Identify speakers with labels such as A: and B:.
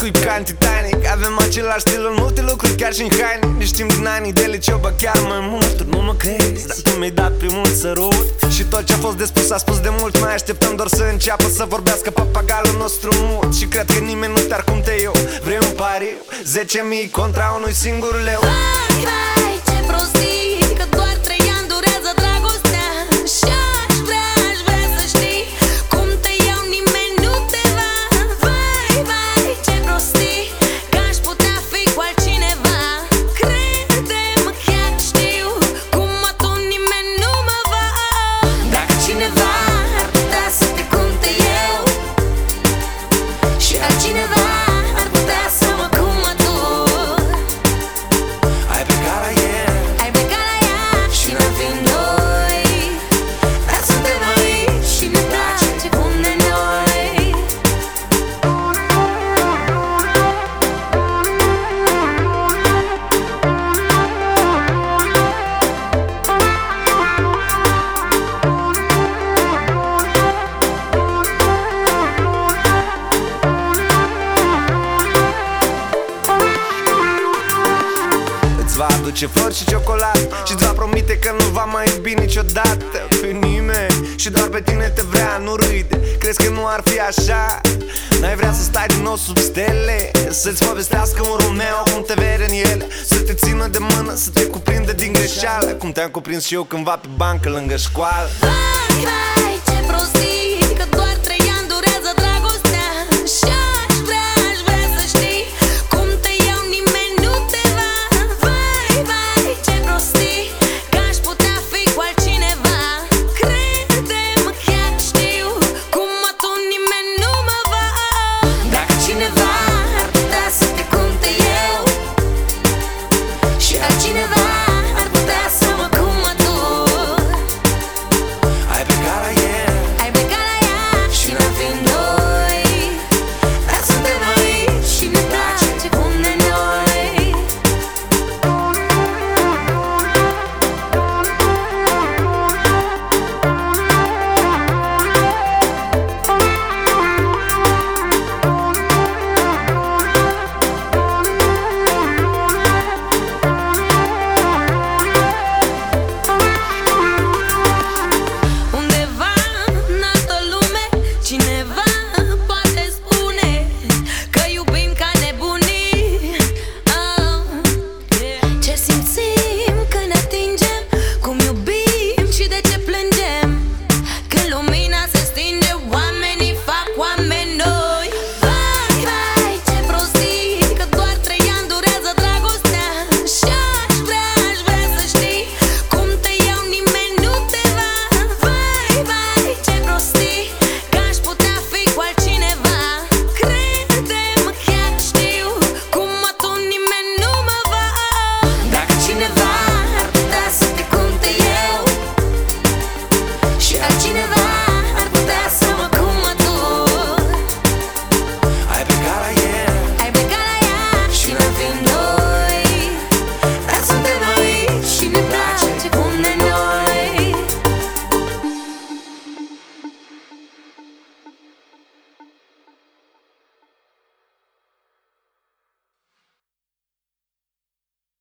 A: scuip ca în Titanic. Avem același stil în multe lucruri, chiar și în haine. Ne știm din anii de liceu, ba chiar mai mult. Tu nu mă crezi, dar tu mi-ai dat primul sărut. Și tot ce a fost de spus a spus de mult. Mai așteptăm doar să înceapă să vorbească papagalul nostru mut. Și cred că nimeni nu te-ar cum te eu. Vrei un pariu? 10.000 contra unui singur leu.
B: Vai, ce prostii, că doar 3 ani durează dragostea. Și-aș vrea să știi cum te iau, nimeni nu te va. Vai, ce prostii, că aș putea fi cu altcineva. Crede-mă, chiar știu cum atunci nimeni nu mă va. Dacă cineva ar putea să te cunte eu și altcineva ar putea să mă cum tu.
A: Ai plecat la el,
B: Ai plecat la ea și n-am fi noi, dar suntem aici și ne place cum de noi.
A: îți va aduce flori și ciocolată și îți va promite că nu va mai iubi niciodată pe nimeni. Și doar pe tine te vrea, nu râde. Crezi că nu ar fi așa? N-ai vrea să stai din nou sub stele, să-ți povestească un Romeo cum te vede în ele, să te țină de mână, să te cuprindă din greșeală, cum te-am cuprins și eu cândva pe bancă lângă școală.
B: Vai,